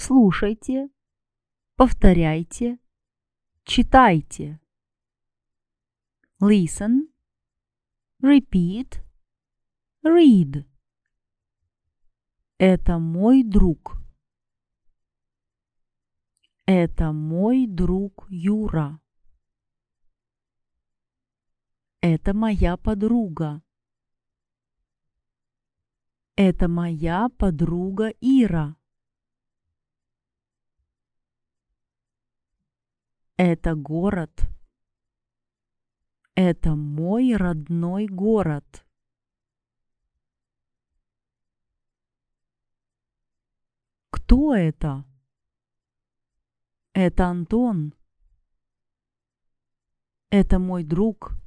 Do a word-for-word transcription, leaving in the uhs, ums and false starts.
Слушайте, повторяйте, читайте. Listen, repeat, read. Это мой друг. Это мой друг Юра. Это моя подруга. Это моя подруга Ира. Это город. Это мой родной город. Кто это? Это Антон. Это мой друг.